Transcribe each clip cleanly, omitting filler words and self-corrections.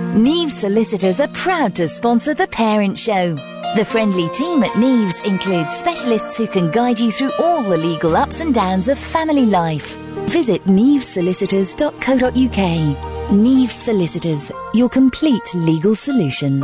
Neves Solicitors are proud to sponsor The Parent Show. The friendly team at Neves includes specialists who can guide you through all the legal ups and downs of family life. Visit nevesolicitors.co.uk. Neves Solicitors, your complete legal solution.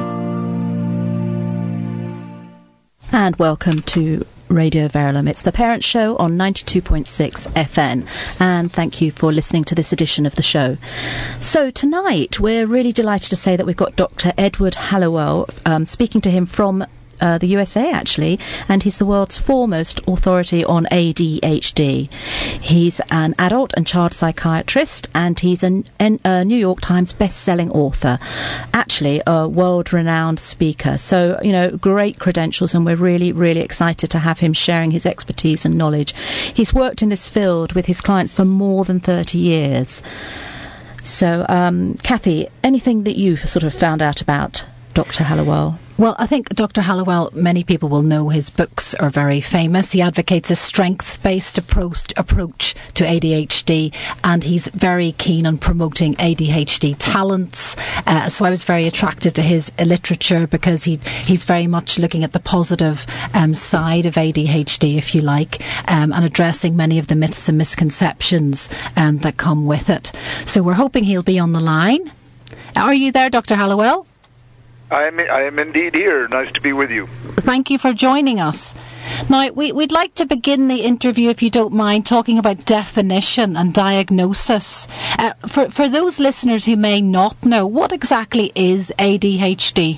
And welcome to Radio Verulam. It's The Parent Show on 92.6 FN, and thank you for listening to this edition of the show. So tonight we're really delighted to say that we've got Dr. Edward Hallowell, speaking to him from the USA actually, and he's the world's foremost authority on ADHD. He's an adult and child psychiatrist, and he's a New York Times best-selling author, actually a world-renowned speaker. So, you know, great credentials, and we're really, really excited to have him sharing his expertise and knowledge. He's worked in this field with his clients for more than 30 years. So, Kathy, anything that you've sort of found out about Dr. Hallowell? Well, I think Dr. Hallowell, many people will know his books are very famous. He advocates a strengths-based approach to ADHD, and he's very keen on promoting ADHD talents. So I was very attracted to his literature because he's very much looking at the positive side of ADHD, if you like, and addressing many of the myths and misconceptions that come with it. So we're hoping he'll be on the line. Are you there, Dr. Hallowell? I am indeed here. Nice to be with you. Thank you for joining us. Now, we'd like to begin the interview, if you don't mind, talking about definition and diagnosis. For those listeners who may not know, what exactly is ADHD?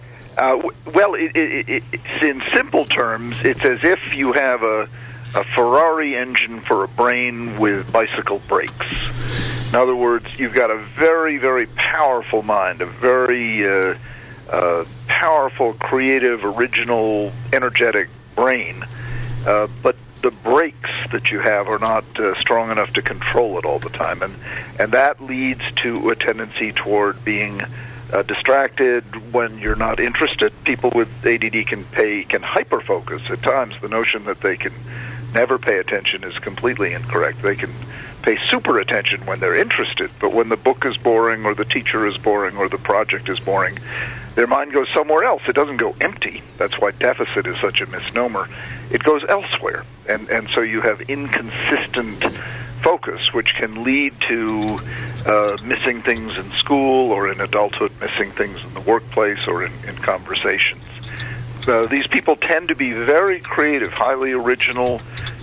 Well, it's in simple terms, it's as if you have a Ferrari engine for a brain with bicycle brakes. In other words, you've got a very, very powerful mind, a very powerful, creative, original, energetic brain, but the brakes that you have are not strong enough to control it all the time, and that leads to a tendency toward being distracted when you're not interested. People with ADD can hyper-focus at times. The notion that they can never pay attention is completely incorrect. They can pay super attention when they're interested, but when the book is boring or the teacher is boring or the project is boring, their mind goes somewhere else. It doesn't go empty. That's why deficit is such a misnomer. It goes elsewhere, and so you have inconsistent focus, which can lead to missing things in school or in adulthood, missing things in the workplace or in conversations. These people tend to be very creative, highly original.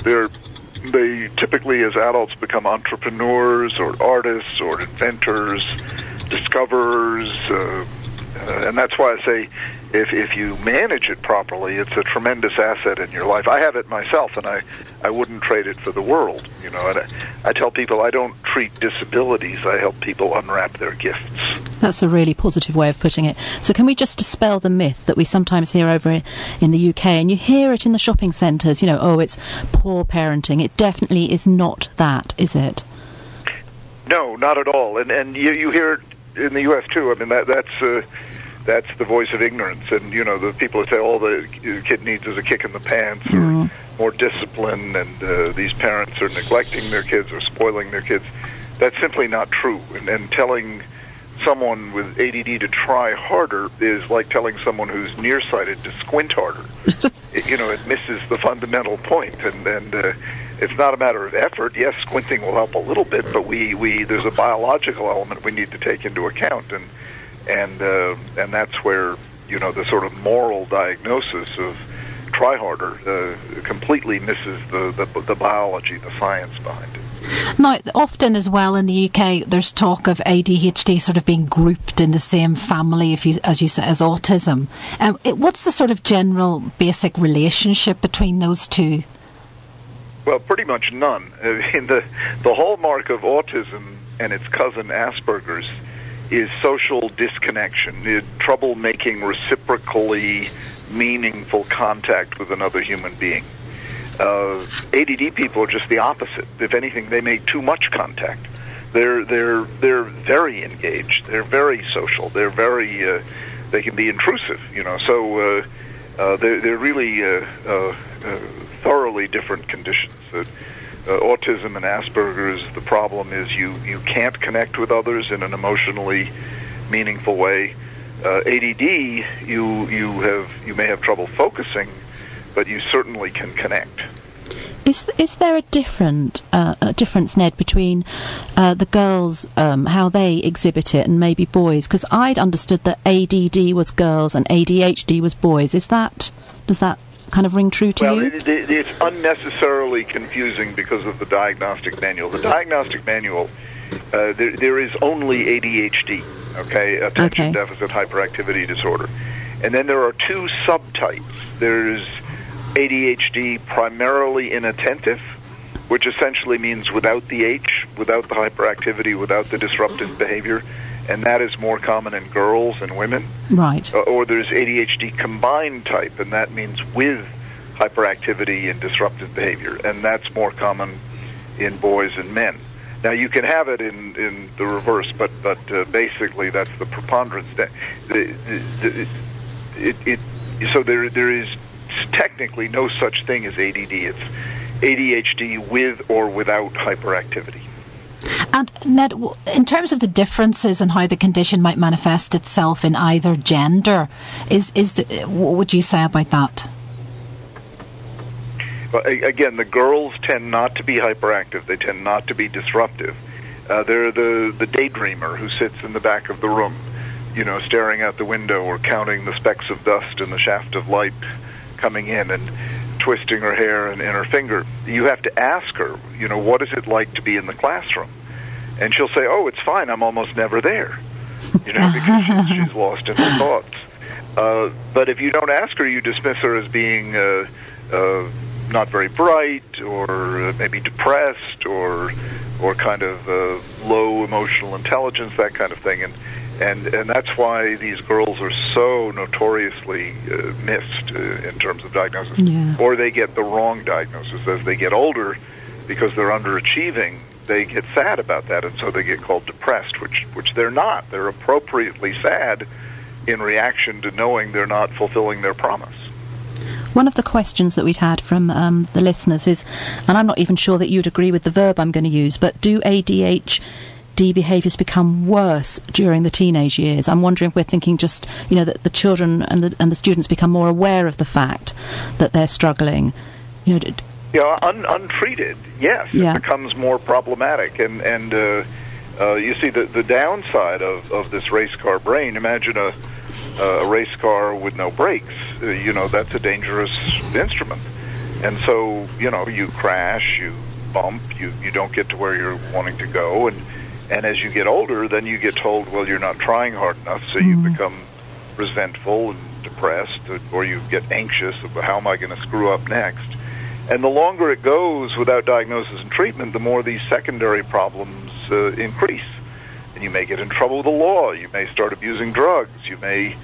They typically, as adults, become entrepreneurs or artists or inventors, discoverers, and that's why I say if you manage it properly, it's a tremendous asset in your life. I have it myself, and I wouldn't trade it for the world. You know, and I tell people I don't treat disabilities. I help people unwrap their gifts. That's a really positive way of putting it. So can we just dispel the myth that we sometimes hear over in the UK, and you hear it in the shopping centres, you know, oh, it's poor parenting. It definitely is not that, is it? No, not at all. And you hear it in the US too. I mean, that's the voice of ignorance. And, you know, the people that say all the kid needs is a kick in the pants or more discipline, and these parents are neglecting their kids or spoiling their kids. That's simply not true. And telling someone with ADD to try harder is like telling someone who's nearsighted to squint harder. It misses the fundamental point. And it's not a matter of effort. Yes, squinting will help a little bit, but there's a biological element we need to take into account, and that's where, you know, the sort of moral diagnosis of try harder completely misses the biology, the science behind it. Now, often as well in the UK, there's talk of ADHD sort of being grouped in the same family, as you say, as autism. What's the sort of general basic relationship between those two? Well, pretty much none. The hallmark of autism and its cousin Asperger's is social disconnection, trouble making reciprocally meaningful contact with another human being. ADD people are just the opposite. If anything, they make too much contact. They're very engaged. They're very social. They're very they can be intrusive. You know, so they're really thoroughly different conditions. Autism and Asperger's, the problem is you can't connect with others in an emotionally meaningful way. ADD, you may have trouble focusing, but you certainly can connect. Is there a difference, Ned, between the girls, how they exhibit it, and maybe boys? Because I'd understood that ADD was girls and ADHD was boys. Does that kind of ring true to you? Well, it's unnecessarily confusing because of the diagnostic manual. The diagnostic manual, there is only ADHD, attention deficit hyperactivity disorder. And then there are two subtypes. There's ADHD primarily inattentive, which essentially means without the H, without the hyperactivity, without the disruptive behavior, and that is more common in girls and women. Right. Or there's ADHD combined type, and that means with hyperactivity and disruptive behavior, and that's more common in boys and men. Now, you can have it in the reverse, but basically that's the preponderance. So there is technically no such thing as ADD. It's ADHD with or without hyperactivity. And Ned, in terms of the differences and how the condition might manifest itself in either gender, what would you say about that? Well, again, the girls tend not to be hyperactive. They tend not to be disruptive. They're the daydreamer who sits in the back of the room, staring out the window or counting the specks of dust in the shaft of light coming in and twisting her hair and her finger. You have to ask her, what is it like to be in the classroom? And she'll say, oh, it's fine, I'm almost never there, because she's lost in her thoughts. But if you don't ask her, you dismiss her as being not very bright, or maybe depressed, or kind of low emotional intelligence, that kind of thing. And that's why these girls are so notoriously missed in terms of diagnosis. Yeah. Or they get the wrong diagnosis. As they get older, because they're underachieving, they get sad about that, and so they get called depressed, which they're not. They're appropriately sad in reaction to knowing they're not fulfilling their promise. One of the questions that we'd had from the listeners is, and I'm not even sure that you'd agree with the verb I'm going to use, but do ADHD behaviours become worse during the teenage years? I'm wondering if we're thinking just, that the children and the students become more aware of the fact that they're struggling. Untreated, yes, it becomes more problematic. And you see the downside of this race car brain. Imagine a race car with no brakes. That's a dangerous instrument. And so, you crash, you bump, you don't get to where you're wanting to go, and as you get older, then you get told, well, you're not trying hard enough, so you become resentful and depressed, or you get anxious about how am I going to screw up next. And the longer it goes without diagnosis and treatment, the more these secondary problems increase. And you may get in trouble with the law, you may start abusing drugs, you may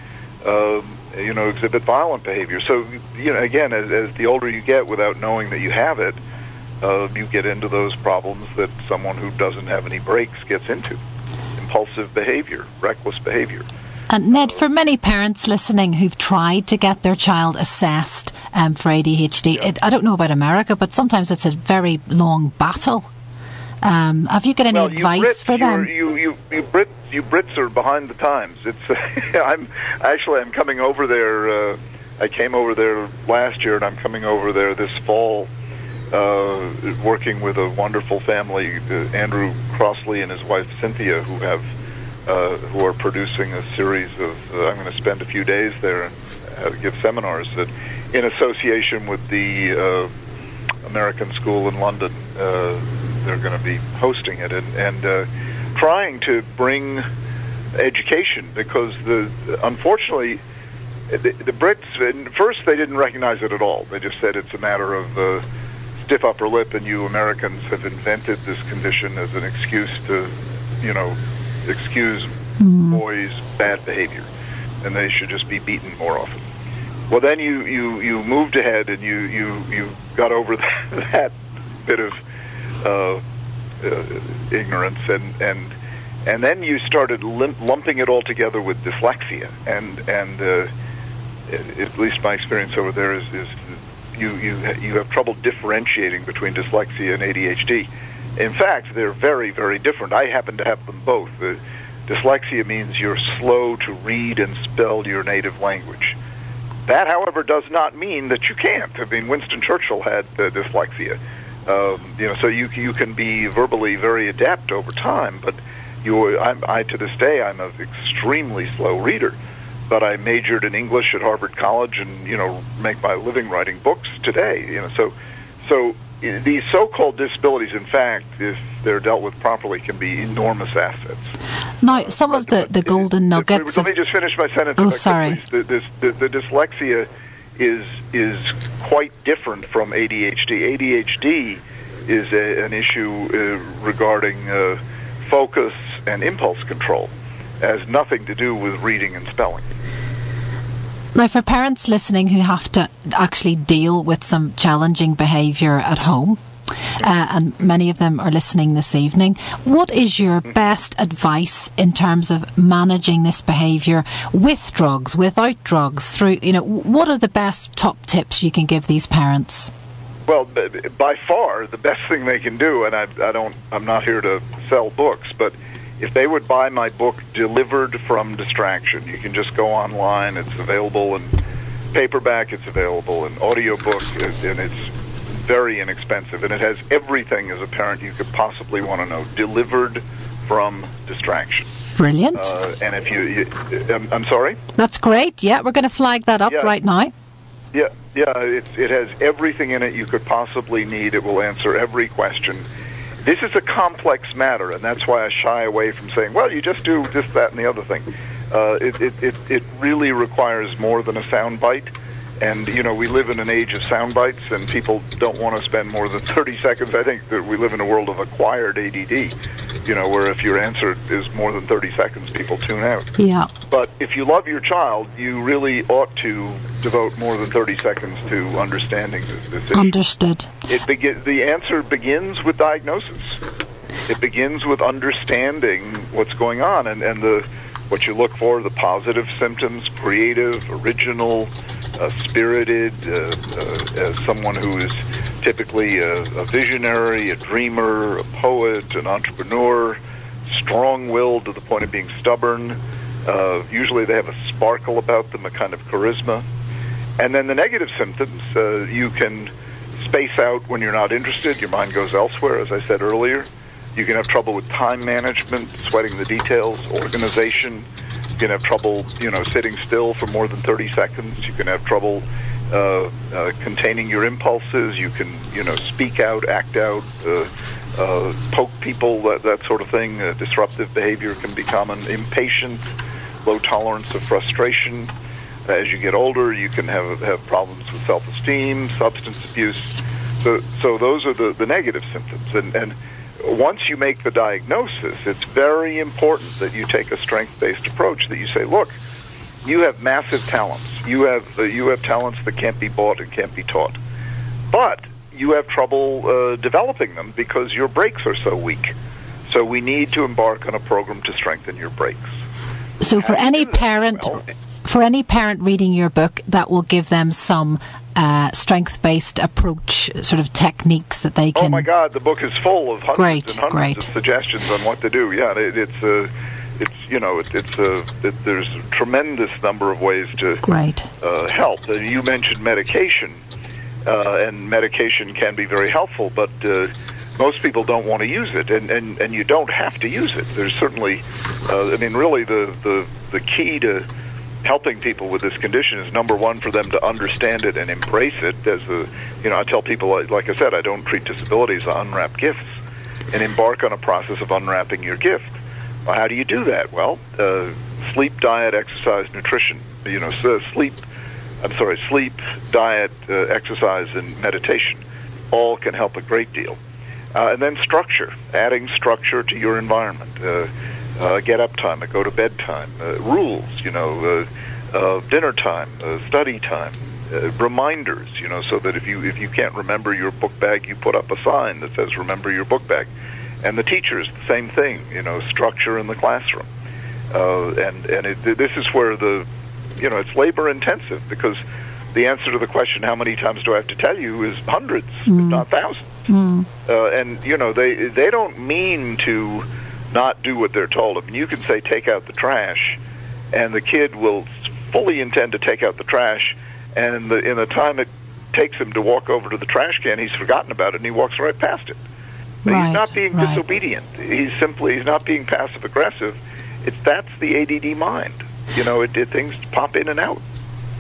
exhibit violent behavior. So, again, as the older you get without knowing that you have it, you get into those problems that someone who doesn't have any brakes gets into. Impulsive behavior, reckless behavior. And Ned, for many parents listening who've tried to get their child assessed for ADHD, I don't know about America, but sometimes it's a very long battle. Have you got any advice for them? You Brits are behind the times. It's I'm coming over there. I came over there last year, and I'm coming over there this fall, working with a wonderful family, Andrew Crossley and his wife Cynthia, who are producing a series of. I'm going to spend a few days there and give seminars in association with the American School in London. They're going to be hosting it and trying to bring education, because unfortunately the Brits, at first they didn't recognize it at all. They just said it's a matter of stiff upper lip, and you Americans have invented this condition as an excuse to, excuse boys' bad behavior, and they should just be beaten more often. Well, then you moved ahead and you got over that bit of ignorance, and then you started lumping it all together with dyslexia, and at least my experience over there is you have trouble differentiating between dyslexia and ADHD. In fact, they're very, very different. I happen to have them both. Dyslexia means you're slow to read and spell your native language. That, however, does not mean that you can't. I mean, Winston Churchill had dyslexia. So you can be verbally very adept over time, but I to this day, I'm an extremely slow reader. But I majored in English at Harvard College, and make my living writing books today. So these so-called disabilities, in fact, if they're dealt with properly, can be enormous assets. Now, some of the golden nuggets. Let me just finish my sentence. Oh, sorry. The dyslexia is quite different from ADHD. ADHD is an issue regarding focus and impulse control. It has nothing to do with reading and spelling. Now, for parents listening who have to actually deal with some challenging behaviour at home, and many of them are listening this evening, what is your best advice in terms of managing this behaviour with drugs, without drugs? What are the best top tips you can give these parents? Well, by far the best thing they can do, and I'm not here to sell books, but if they would buy my book, Delivered from Distraction, you can just go online. It's available in paperback. It's available in audiobook, and it's very inexpensive. And it has everything as a parent you could possibly want to know. Delivered from Distraction. Brilliant. And if I'm sorry? That's great. Yeah, we're going to flag that up right now. Yeah. It has everything in it you could possibly need. It will answer every question. This is a complex matter, and that's why I shy away from saying, well, you just do this, that, and the other thing. It really requires more than a sound bite. And, we live in an age of sound bites, and people don't want to spend more than 30 seconds. I think that we live in a world of acquired ADD, where if your answer is more than 30 seconds, people tune out. Yeah. But if you love your child, you really ought to devote more than 30 seconds to understanding this issue. Understood. The answer begins with diagnosis. It begins with understanding what's going on, and what you look for, the positive symptoms, creative, original, spirited, someone who is typically a visionary, a dreamer, a poet, an entrepreneur, strong-willed to the point of being stubborn. Usually they have a sparkle about them, a kind of charisma. And then the negative symptoms, you can space out when you're not interested. Your mind goes elsewhere, as I said earlier. You can have trouble with time management, sweating the details, organization. You can have trouble, sitting still for more than 30 seconds. You can have trouble containing your impulses. You can, speak out, act out, poke people, that sort of thing. Disruptive behavior can be common. Impatient, low tolerance of frustration. As you get older, you can have problems with self-esteem, substance abuse. So those are the negative symptoms. And once you make the diagnosis, it's very important that you take a strength-based approach, that you say, look, you have massive talents. You have talents that can't be bought and can't be taught. But you have trouble developing them because your brakes are so weak. So we need to embark on a program to strengthen your brakes. So for any parent... For any parent reading your book, that will give them some strength-based approach, sort of techniques that they can... Oh my God, the book is full of hundreds and hundreds of suggestions on what to do. Yeah, there's a tremendous number of ways to help. You mentioned medication, and medication can be very helpful, but most people don't want to use it, and you don't have to use it. There's certainly, really the key to helping people with this condition is, number one, for them to understand it and embrace it. I tell people, like I said, I don't treat disabilities, I unwrap gifts, and embark on a process of unwrapping your gift. Well, how do you do that? Well, sleep, diet, exercise, nutrition. Sleep, diet, exercise, and meditation all can help a great deal. And then structure, adding structure to your environment. Get up time, go to bed time, rules, dinner time, study time, reminders, so that if you can't remember your book bag, you put up a sign that says remember your book bag. And the teachers, the same thing, structure in the classroom. This is where it's labor intensive, because the answer to the question, how many times do I have to tell you, is hundreds, if not thousands. And, they don't mean to not do what they're told. I mean, you can say, take out the trash, and the kid will fully intend to take out the trash, and in the time it takes him to walk over to the trash can, he's forgotten about it, and he walks right past it. Right, he's not being disobedient. He's not being passive-aggressive. That's the ADD mind. Things pop in and out.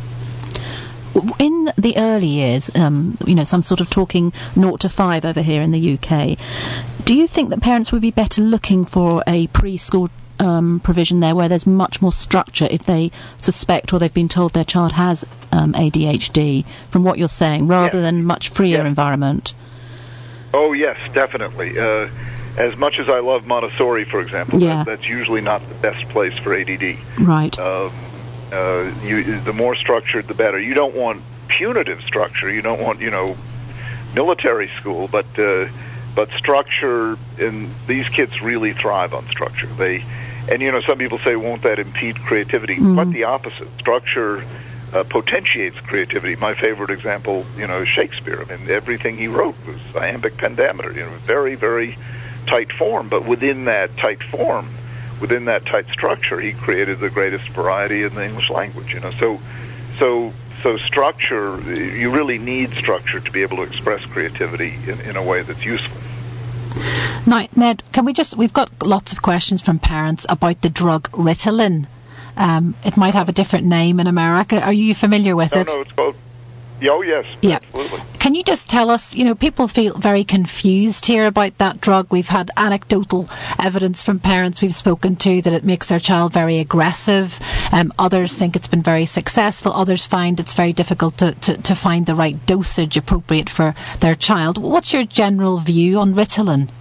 In the early years, some sort of talking 0 to 5 over here in the UK, do you think that parents would be better looking for a preschool provision there where there's much more structure if they suspect or they've been told their child has ADHD, from what you're saying, rather than much freer environment? Oh, yes, definitely. As much as I love Montessori, for example, that's usually not the best place for ADD. Right. The more structured, the better. You don't want punitive structure. You don't want, military school, but structure. And these kids really thrive on structure. Some people say, won't that impede creativity? Quite the opposite. Structure potentiates creativity. My favorite example, is Shakespeare. I mean, everything he wrote was iambic pentameter. Very, very tight form. But within that tight form, within that tight structure, he created the greatest variety in the English language. So structure, you really need structure to be able to express creativity in a way that's useful. Now, Ned, we've got lots of questions from parents about the drug Ritalin. It might have a different name in America. Are you familiar with it? No, it's called... Oh, yes, absolutely. Can you just tell us, people feel very confused here about that drug. We've had anecdotal evidence from parents we've spoken to that it makes their child very aggressive. Others think it's been very successful. Others find it's very difficult to find the right dosage appropriate for their child. What's your general view on Ritalin?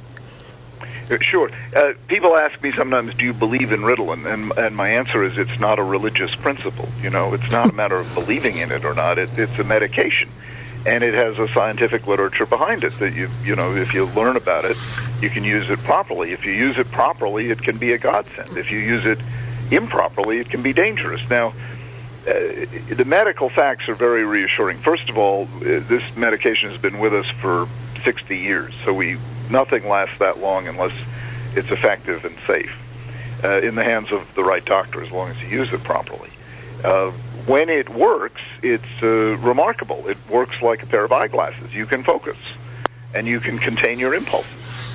Sure. People ask me sometimes, do you believe in Ritalin? And my answer is it's not a religious principle. It's not a matter of believing in it or not. It's a medication. And it has a scientific literature behind it that, if you learn about it, you can use it properly. If you use it properly, it can be a godsend. If you use it improperly, it can be dangerous. Now, the medical facts are very reassuring. First of all, this medication has been with us for 60 years, so nothing lasts that long unless it's effective and safe in the hands of the right doctor, as long as you use it properly. When it works, it's remarkable. It works like a pair of eyeglasses. You can focus, and you can contain your impulses.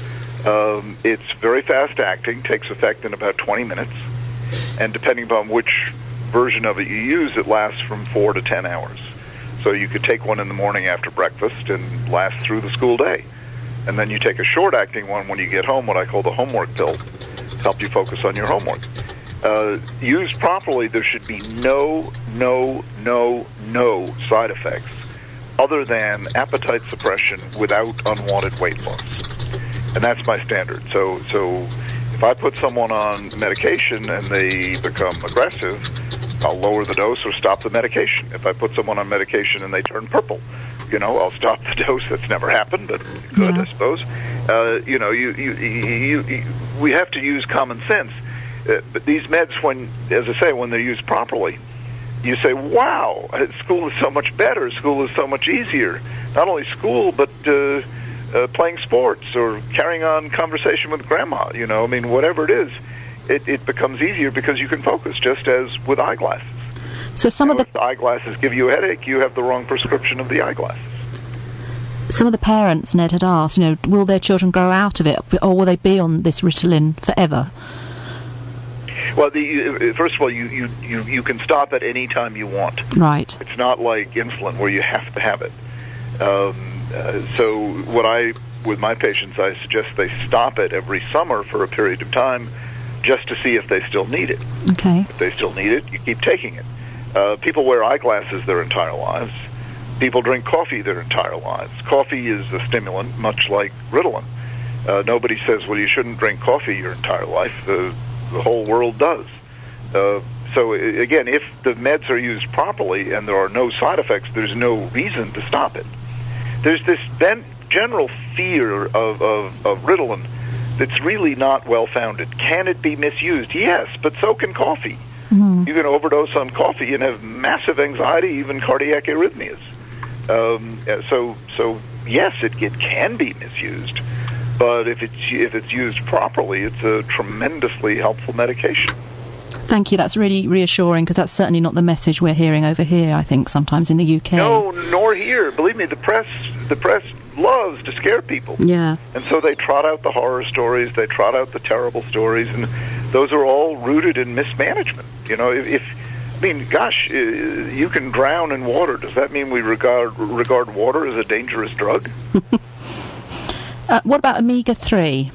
It's very fast-acting, takes effect in about 20 minutes, and depending upon which version of it you use, it lasts from 4 to 10 hours. So you could take one in the morning after breakfast and last through the school day. And then you take a short-acting one when you get home, what I call the homework pill, to help you focus on your homework. Used properly, there should be no side effects other than appetite suppression without unwanted weight loss. And that's my standard. So if I put someone on medication and they become aggressive, I'll lower the dose or stop the medication. If I put someone on medication and they turn purple, I'll stop the dose. That's never happened, but it could, I suppose. We have to use common sense. But these meds, when they're used properly, you say, wow, school is so much better. School is so much easier. Not only school, but playing sports or carrying on conversation with grandma. Whatever it is, it becomes easier because you can focus, just as with eyeglasses. So if the eyeglasses give you a headache, you have the wrong prescription of the eyeglasses. Some of the parents, Ned, had asked, will their children grow out of it, or will they be on this Ritalin forever? Well, first of all, you can stop at any time you want. Right. It's not like insulin where you have to have it. So with my patients, I suggest they stop it every summer for a period of time just to see if they still need it. Okay. If they still need it, you keep taking it. People wear eyeglasses their entire lives. People drink coffee their entire lives. Coffee is a stimulant, much like Ritalin. Nobody says, well, you shouldn't drink coffee your entire life. The whole world does. So, again, if the meds are used properly and there are no side effects, there's no reason to stop it. There's this general fear of Ritalin that's really not well-founded. Can it be misused? Yes, but so can coffee. Mm-hmm. You can overdose on coffee and have massive anxiety, even cardiac arrhythmias. So yes, it can be misused, But if it's used properly, it's a tremendously helpful medication. Thank you. That's really reassuring, because that's certainly not the message we're hearing over here, I think, sometimes in the UK. No, nor here. Believe me, the press loves to scare people. Yeah. And so they trot out the horror stories, they trot out the terrible stories, and those are all rooted in mismanagement. You know, gosh, you can drown in water. Does that mean we regard water as a dangerous drug? What about omega-3?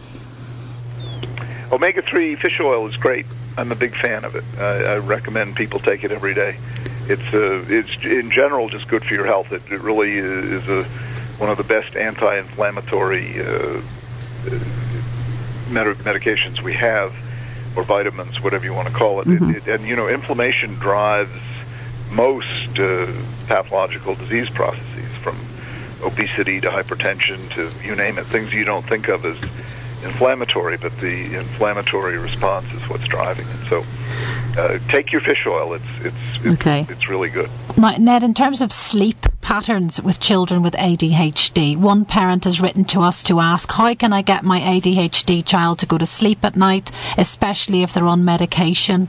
Omega-3 fish oil is great. I'm a big fan of it. I recommend people take it every day. It's in general just good for your health. It really is one of the best anti-inflammatory medications we have, or vitamins, whatever you want to call it. Mm-hmm. And you know, inflammation drives most pathological disease processes, from obesity to hypertension to you name it, things you don't think of as inflammatory, but the inflammatory response is what's driving it. So take your fish oil. It's really good. Now, Ned, in terms of sleep patterns with children with ADHD, one parent has written to us to ask, how can I get my ADHD child to go to sleep at night, especially if they're on medication?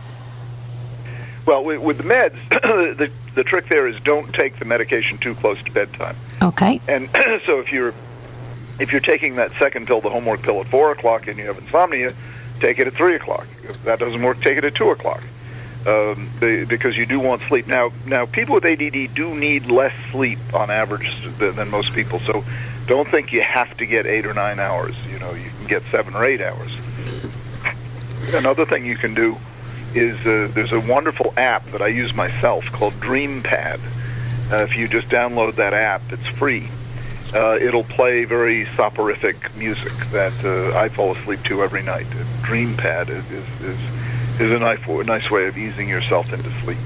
Well, with the meds, the trick there is don't take the medication too close to bedtime. Okay. And so if you're taking that second pill, the homework pill, at 4 o'clock and you have insomnia, take it at 3 o'clock. If that doesn't work, take it at 2 o'clock. Because you do want sleep. Now, people with ADD do need less sleep on average than most people. So don't think you have to get 8 or 9 hours. You know, you can get 7 or 8 hours. Another thing you can do is there's a wonderful app that I use myself called DreamPad. If you just download that app, it's free. It'll play very soporific music that I fall asleep to every night. DreamPad is a nice way of easing yourself into sleep.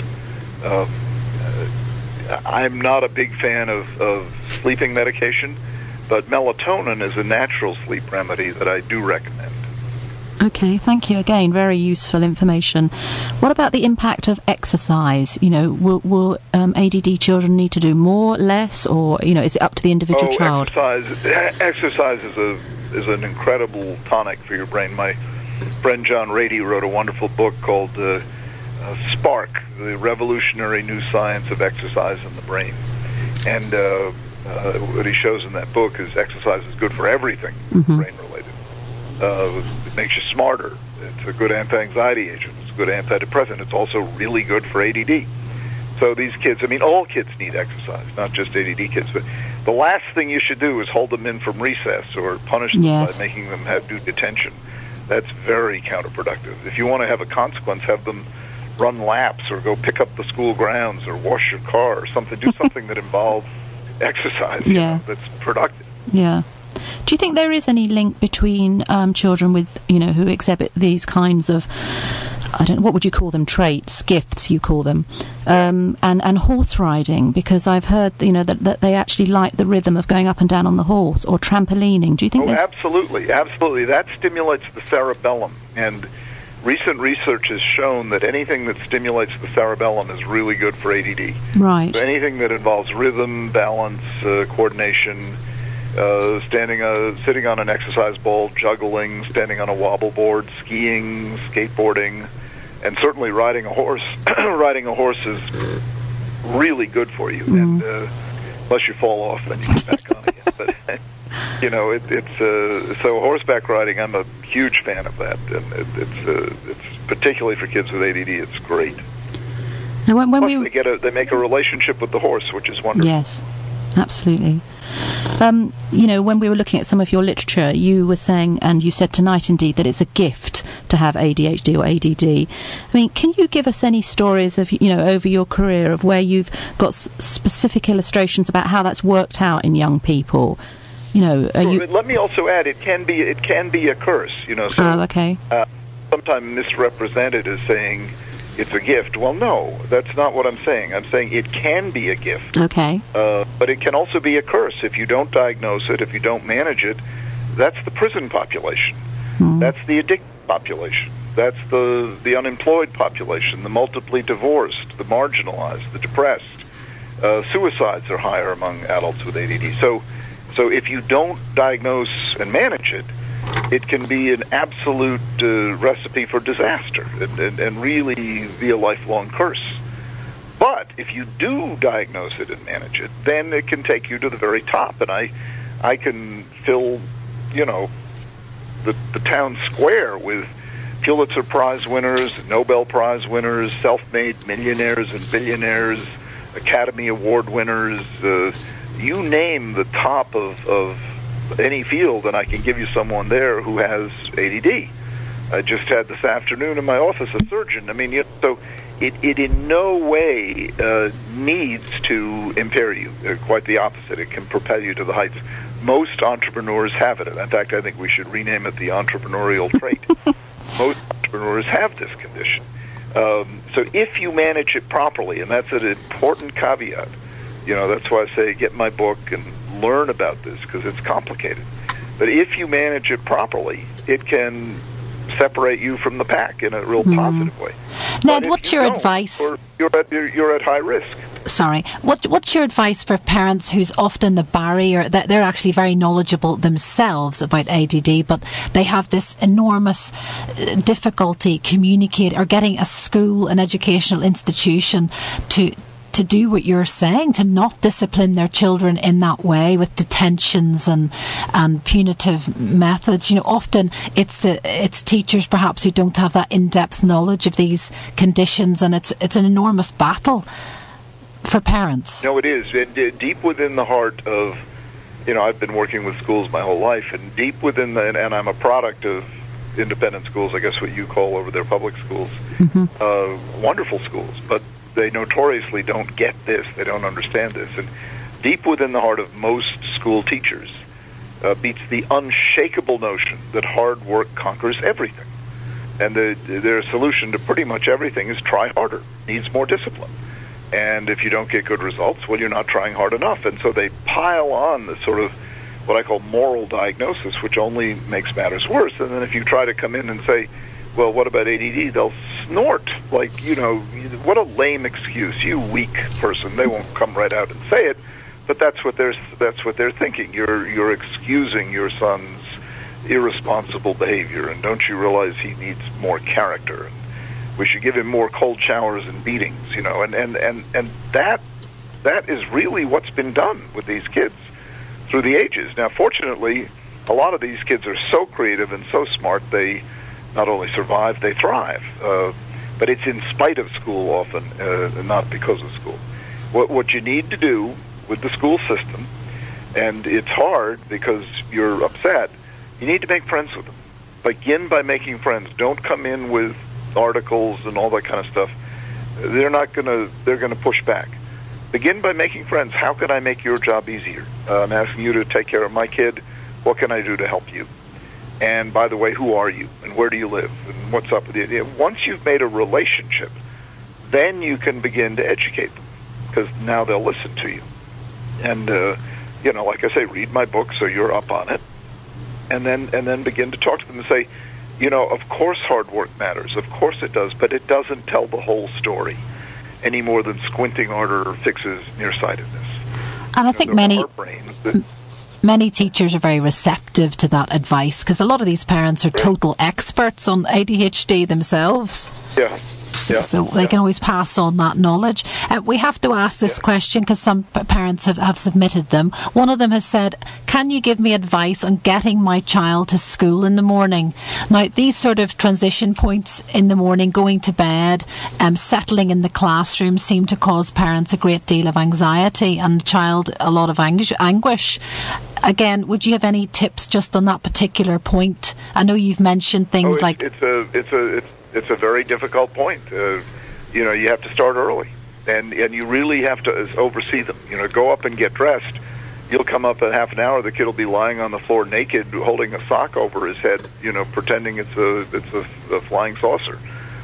I'm not a big fan of sleeping medication, but melatonin is a natural sleep remedy that I do recommend. Okay, thank you again. Very useful information. What about the impact of exercise? You know, will ADD children need to do more, less, or you know, is it up to the individual child? Exercise is an incredible tonic for your brain. My friend John Rady wrote a wonderful book called Spark: The Revolutionary New Science of Exercise in the Brain. And what he shows in that book is exercise is good for everything brain-related. It makes you smarter. It's a good anti-anxiety agent. It's a good antidepressant. It's also really good for ADD. So these kids, I mean, all kids need exercise, not just ADD kids. But the last thing you should do is hold them in from recess or punish them by making them do detention. That's very counterproductive. If you want to have a consequence, have them run laps or go pick up the school grounds or wash your car or something. Do something that involves exercise, you know, that's productive. Yeah. Do you think there is any link between children with, you know, who exhibit these kinds of, I don't know, what would you call them, traits, gifts you call them, and horse riding? Because I've heard, you know, that they actually like the rhythm of going up and down on the horse, or trampolining. Do you think absolutely. That stimulates the cerebellum, and recent research has shown that anything that stimulates the cerebellum is really good for ADD. Right. So anything that involves rhythm, balance, coordination, sitting on an exercise ball, juggling, standing on a wobble board, skiing, skateboarding, and certainly riding a horse. Riding a horse is really good for you, and unless you fall off, then you get back on again. But you know, so horseback riding. I'm a huge fan of that, and it's particularly for kids with ADD. It's great. Now, when they make a relationship with the horse, which is wonderful. Yes, absolutely. You know, when we were looking at some of your literature, you were saying, and you said tonight indeed, that it's a gift to have ADHD or ADD. I mean, can you give us any stories of, you know, over your career of where you've got specific illustrations about how that's worked out in young people? You know, let me also add, it can be a curse. You know, so sometimes misrepresented as saying it's a gift. Well, no, that's not what I'm saying. I'm saying it can be a gift. Okay. But it can also be a curse if you don't diagnose it, if you don't manage it. That's the prison population. That's the addicted population. That's the unemployed population, the multiply divorced, the marginalized, the depressed. Suicides are higher among adults with ADD. So So if you don't diagnose and manage it, it can be an absolute recipe for disaster and really be a lifelong curse. But if you do diagnose it and manage it, then it can take you to the very top. And I can fill, the town square with Pulitzer Prize winners, Nobel Prize winners, self-made millionaires and billionaires, Academy Award winners, you name the top of any field, and I can give you someone there who has ADD. I just had this afternoon in my office a surgeon. I mean, so it in no way needs to impair you. Quite the opposite. It can propel you to the heights. Most entrepreneurs have it. In fact, I think we should rename it the entrepreneurial trait. Most entrepreneurs have this condition. So if you manage it properly, and that's an important caveat, that's why I say get my book and learn about this, because it's complicated. But if you manage it properly, it can separate you from the pack in a real positive way. Ned, what's your advice? You're at high risk. Sorry. What's your advice for parents who's often the barrier, that they're actually very knowledgeable themselves about ADD, but they have this enormous difficulty communicating or getting a school, an educational institution to do what you're saying, to not discipline their children in that way with detentions and punitive methods. Often it's teachers perhaps who don't have that in-depth knowledge of these conditions, and it's an enormous battle for parents. No, it is. And deep within the heart of, I've been working with schools my whole life, and deep within and I'm a product of independent schools, I guess what you call over there public schools, wonderful schools, but they notoriously don't get this. They don't understand this. And deep within the heart of most school teachers beats the unshakable notion that hard work conquers everything. And their solution to pretty much everything is try harder, needs more discipline. And if you don't get good results, well, you're not trying hard enough. And so they pile on the sort of what I call moral diagnosis, which only makes matters worse. And then if you try to come in and say, well, what about ADD? They'll snort like, what a lame excuse, you weak person. They won't come right out and say it, but that's what they're thinking. You're excusing your son's irresponsible behavior, and don't you realize he needs more character? And we should give him more cold showers and beatings, and that is really what's been done with these kids through the ages. Now, fortunately, a lot of these kids are so creative and so smart, they not only survive, they thrive. But it's in spite of school often, not because of school. What you need to do with the school system, and it's hard because you're upset, you need to make friends with them. Begin by making friends. Don't come in with articles and all that kind of stuff. They're going to push back. Begin by making friends. How can I make your job easier? I'm asking you to take care of my kid. What can I do to help you? And by the way, who are you, and where do you live, and what's up with you? Once you've made a relationship, then you can begin to educate them, because now they'll listen to you. And like I say, read my book so you're up on it, and then begin to talk to them and say, of course hard work matters, of course it does, but it doesn't tell the whole story any more than squinting harder fixes nearsightedness. And I think many teachers are very receptive to that advice, because a lot of these parents are total experts on ADHD themselves. Yeah. So they can always pass on that knowledge. We have to ask this question because some parents have submitted them. One of them has said, can you give me advice on getting my child to school in the morning? Now, these sort of transition points in the morning, going to bed, settling in the classroom seem to cause parents a great deal of anxiety and the child a lot of anguish. Again, would you have any tips just on that particular point? I know you've mentioned things like... It's a very difficult point. You have to start early, and you really have to oversee them. Go up and get dressed. You'll come up in half an hour. The kid will be lying on the floor naked, holding a sock over his head. Pretending it's a flying saucer.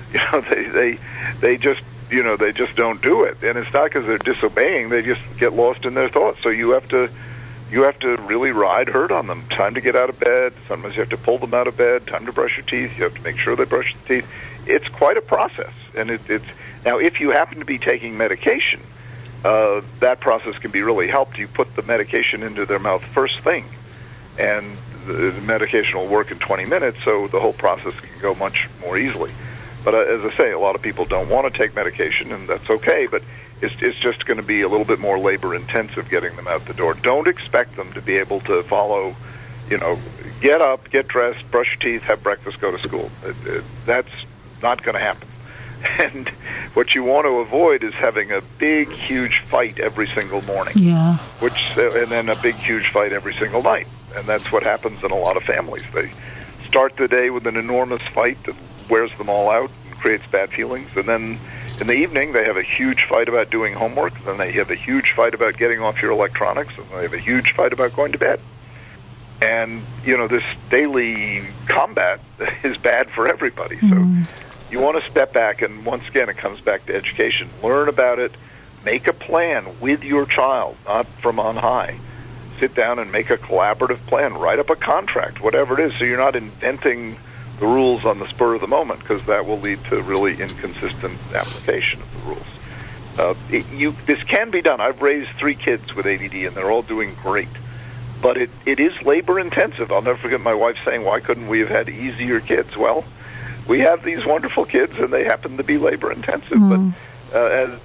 They just don't do it, and it's not because they're disobeying. They just get lost in their thoughts. So you have to really ride herd on them. Time to get out of bed. Sometimes you have to pull them out of bed. Time to brush your teeth. You have to make sure they brush their teeth. It's quite a process. And it's now, if you happen to be taking medication, that process can be really helped. You put the medication into their mouth first thing, and the medication will work in 20 minutes, so the whole process can go much more easily. But as I say, a lot of people don't want to take medication, and that's okay, but it's just going to be a little bit more labor-intensive getting them out the door. Don't expect them to be able to follow, get up, get dressed, brush your teeth, have breakfast, go to school. That's not going to happen. And what you want to avoid is having a big, huge fight every single morning. Yeah. And then a big, huge fight every single night. And that's what happens in a lot of families. They start the day with an enormous fight that wears them all out and creates bad feelings. And then in the evening, they have a huge fight about doing homework. Then they have a huge fight about getting off your electronics. And they have a huge fight about going to bed. And, this daily combat is bad for everybody. So you want to step back, and once again, it comes back to education. Learn about it. Make a plan with your child, not from on high. Sit down and make a collaborative plan. Write up a contract, whatever it is, so you're not inventing the rules on the spur of the moment, because that will lead to really inconsistent application of the rules. This can be done. I've raised 3 kids with ADD, and they're all doing great. But it is labor-intensive. I'll never forget my wife saying, why couldn't we have had easier kids? Well, we have these wonderful kids, and they happen to be labor-intensive. But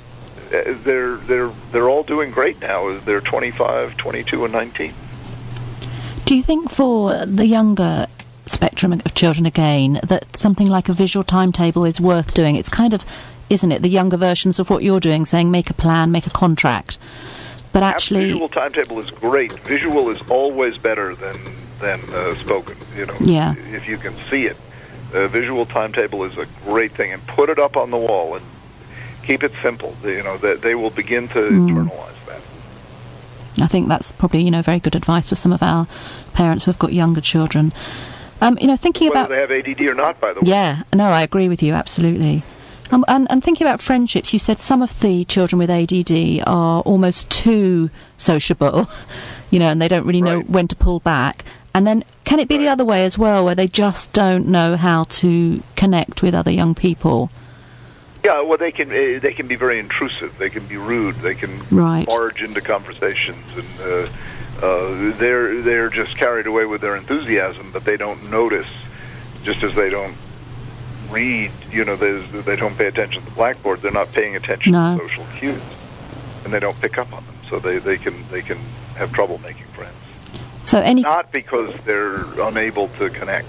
they're all doing great now. They're 25, 22, and 19. Do you think for the younger spectrum of children, again, that something like a visual timetable is worth doing? It's kind of, isn't it, the younger versions of what you're doing, saying make a plan, make a contract. But actually, visual timetable is great. Visual is always better than spoken. Yeah. If you can see it, visual timetable is a great thing, and put it up on the wall and keep it simple. That they will begin to internalize that. I think that's probably very good advice for some of our parents who have got younger children. Thinking Whether about they have ADD or not, by the way. Yeah, no, I agree with you absolutely. And thinking about friendships, you said some of the children with ADD are almost too sociable, and they don't really know when to pull back. And then can it be the other way as well, where they just don't know how to connect with other young people? Yeah, well, they can be very intrusive. They can be rude. They can barge into conversations, and they're just carried away with their enthusiasm, but they don't notice, just as they don't read, they don't pay attention to the blackboard. They're not paying attention to social cues, and they don't pick up on them. So they can have trouble making friends. So not because they're unable to connect.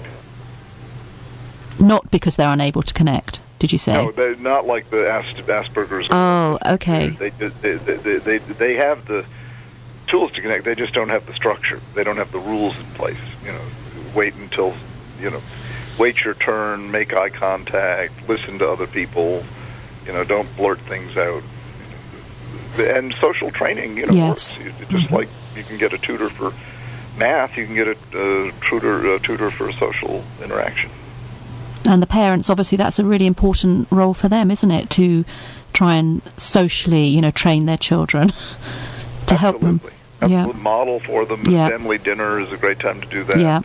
Not because they're unable to connect. Did you say? No, they're not like the Asperger's. Oh, okay. They have the tools to connect. They just don't have the structure. They don't have the rules in place. Wait until wait your turn, make eye contact, listen to other people, don't blurt things out. And social training, works. Just like you can get a tutor for math, you can get a tutor for social interaction. And the parents, obviously, that's a really important role for them, isn't it? To try and socially, train their children to help them. Absolutely. Model for them. Yeah. Family dinner is a great time to do that. Yeah.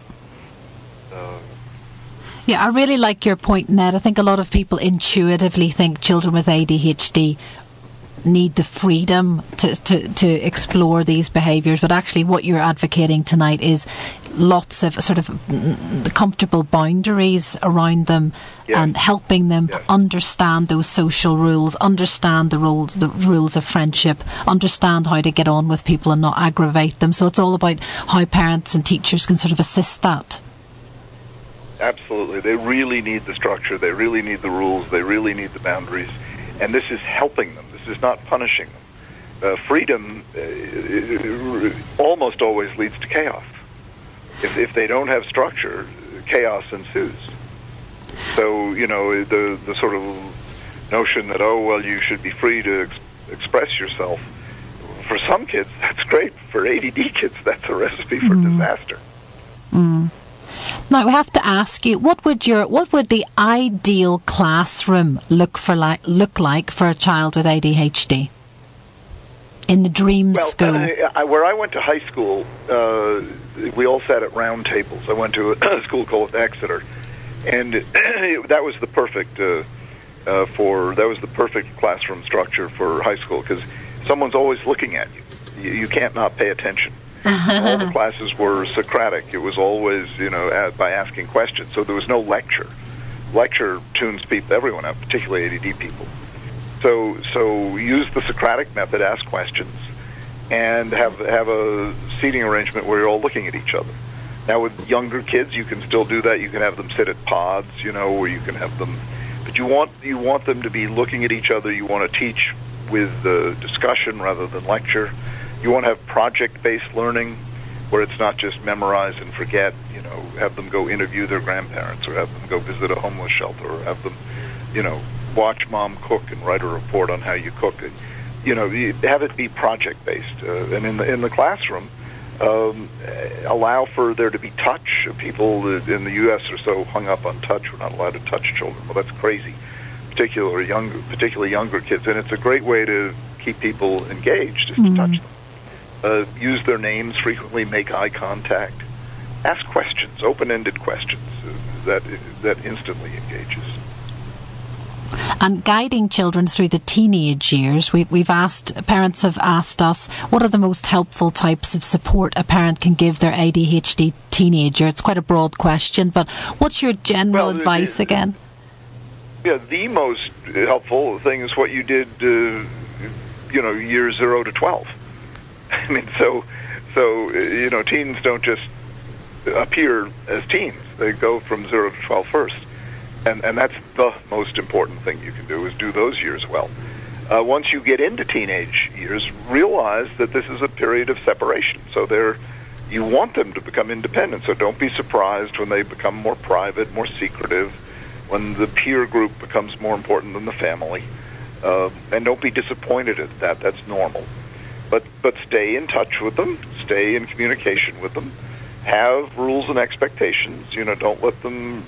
Yeah, I really like your point, Ned. I think a lot of people intuitively think children with ADHD need the freedom to explore these behaviours, but actually what you're advocating tonight is lots of sort of comfortable boundaries around them, and helping them understand those social rules, understand the rules of friendship, understand how to get on with people and not aggravate them. So it's all about how parents and teachers can sort of assist that. Absolutely. They really need the structure. They really need the rules. They really need the boundaries. And this is helping them. This is not punishing them. Freedom almost always leads to chaos. If they don't have structure, chaos ensues. So, the sort of notion that, you should be free to express yourself. For some kids, that's great. For ADD kids, that's a recipe for disaster. Now, we have to ask you, what would the ideal classroom look like for a child with ADHD? In the dream school? Where I went to high school, we all sat at round tables. I went to a school called Exeter, and that was the perfect classroom structure for high school, because someone's always looking at you. You can't not pay attention. All the classes were Socratic. It was always, by asking questions. So there was no lecture. Lecture tunes everyone out, particularly ADD people. So use the Socratic method, ask questions, and have a seating arrangement where you're all looking at each other. Now, with younger kids, you can still do that. You can have them sit at pods, or you can have them... But you want them to be looking at each other. You want to teach with discussion rather than lecture. You want to have project-based learning where it's not just memorize and forget. Have them go interview their grandparents, or have them go visit a homeless shelter, or have them, watch mom cook and write a report on how you cook. You have it be project-based. And in the classroom, allow for there to be touch. People in the U.S. are so hung up on touch. We're not allowed to touch children. Well, that's crazy, particularly younger kids. And it's a great way to keep people engaged, is to touch them. Use their names frequently. Make eye contact. Ask questions, open-ended questions. That instantly engages. And guiding children through the teenage years, parents have asked us, what are the most helpful types of support a parent can give their ADHD teenager? It's quite a broad question, but what's your general advice again? Yeah, the most helpful thing is what you did, years 0 to 12. I mean, so teens don't just appear as teens. They go from 0 to 12 first. And that's the most important thing you can do, is do those years well. Once you get into teenage years, realize that this is a period of separation. So you want them to become independent. So don't be surprised when they become more private, more secretive, when the peer group becomes more important than the family. And don't be disappointed at that. That's normal. But stay in touch with them. Stay in communication with them. Have rules and expectations. Don't let them,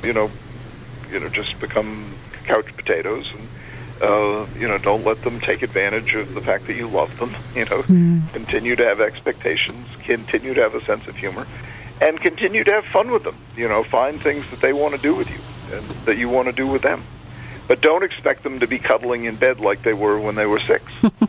just become couch potatoes, and don't let them take advantage of the fact that you love them. Continue to have expectations, continue to have a sense of humor, and continue to have fun with them. Find things that they want to do with you and that you want to do with them. But don't expect them to be cuddling in bed like they were when they were 6.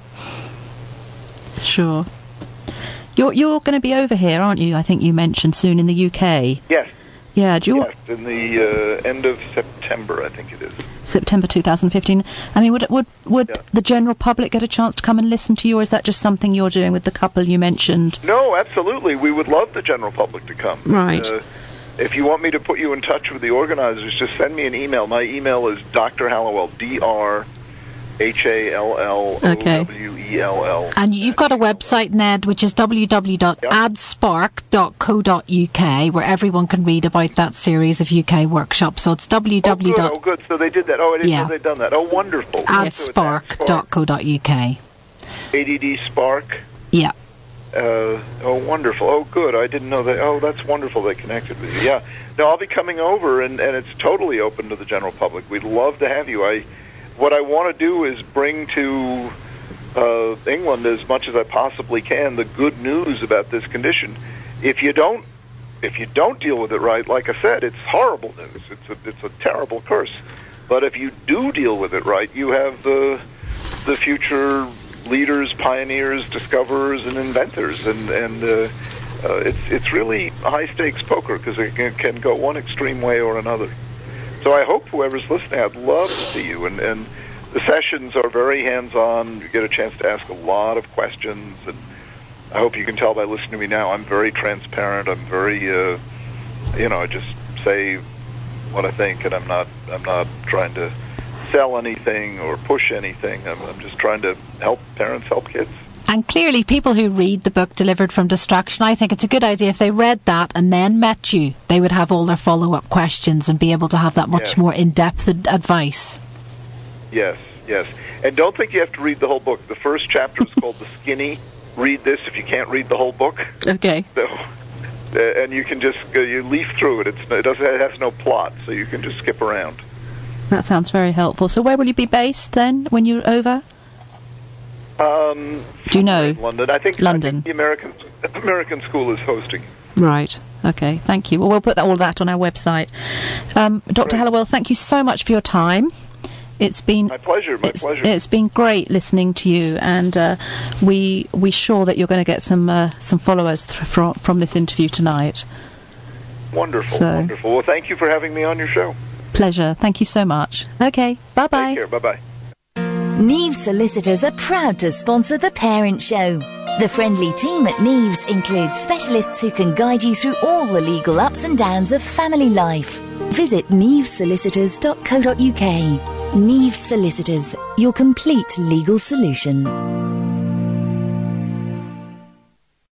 Sure. You're going to be over here, aren't you? I think you mentioned soon in the UK. Yes. Yeah, yes, in the end of September, I think it is. September 2015. I mean, would the general public get a chance to come and listen to you, or is that just something you're doing with the couple you mentioned? No, absolutely. We would love the general public to come. Right. If you want me to put you in touch with the organizers, just send me an email. My email is Dr. Hallowell, DrHallowell. And you've got a website, Ned, which is www.adspark.co.uk, where everyone can read about that series of UK workshops. So it's www. Oh, good. So they did that. Oh, I didn't know they'd done that. Oh, wonderful. Adspark.co.uk. ADD Spark? Yeah. Oh, wonderful. Oh, good. I didn't know that. Oh, that's wonderful they connected with you. Yeah. No, I'll be coming over, and it's totally open to the general public. We'd love to have you. What I want to do is bring to England as much as I possibly can the good news about this condition. If you don't deal with it right, like I said, it's horrible news. It's a terrible curse. But if you do deal with it right, you have the future leaders, pioneers, discoverers, and inventors, and it's really high stakes poker, because it can go one extreme way or another. So I hope whoever's listening, I'd love to see you. And the sessions are very hands-on. You get a chance to ask a lot of questions. And I hope you can tell by listening to me now, I'm very transparent. I'm very, I just say what I think, and I'm not trying to sell anything or push anything. I'm just trying to help parents help kids. And clearly, people who read the book Delivered from Distraction, I think it's a good idea if they read that and then met you, they would have all their follow-up questions and be able to have that much more in-depth advice. Yes. And don't think you have to read the whole book. The first chapter is called The Skinny. Read this if you can't read the whole book. Okay. So, and you can just you leaf through it. It has no plot, so you can just skip around. That sounds very helpful. So where will you be based then when you're over? Do you know? London. I think London. The American School is hosting. Right. Okay. Thank you. Well, we'll put all that on our website. Dr. Hallowell, thank you so much for your time. It's been my pleasure. It's been great listening to you, and we sure that you're going to get some followers from this interview tonight. Wonderful. Well, thank you for having me on your show. Pleasure. Thank you so much. Okay. Bye bye. Take care. Bye bye. Neves Solicitors are proud to sponsor The Parent Show. The friendly team at Neves includes specialists who can guide you through all the legal ups and downs of family life. Visit nevesolicitors.co.uk. Neves Solicitors, your complete legal solution.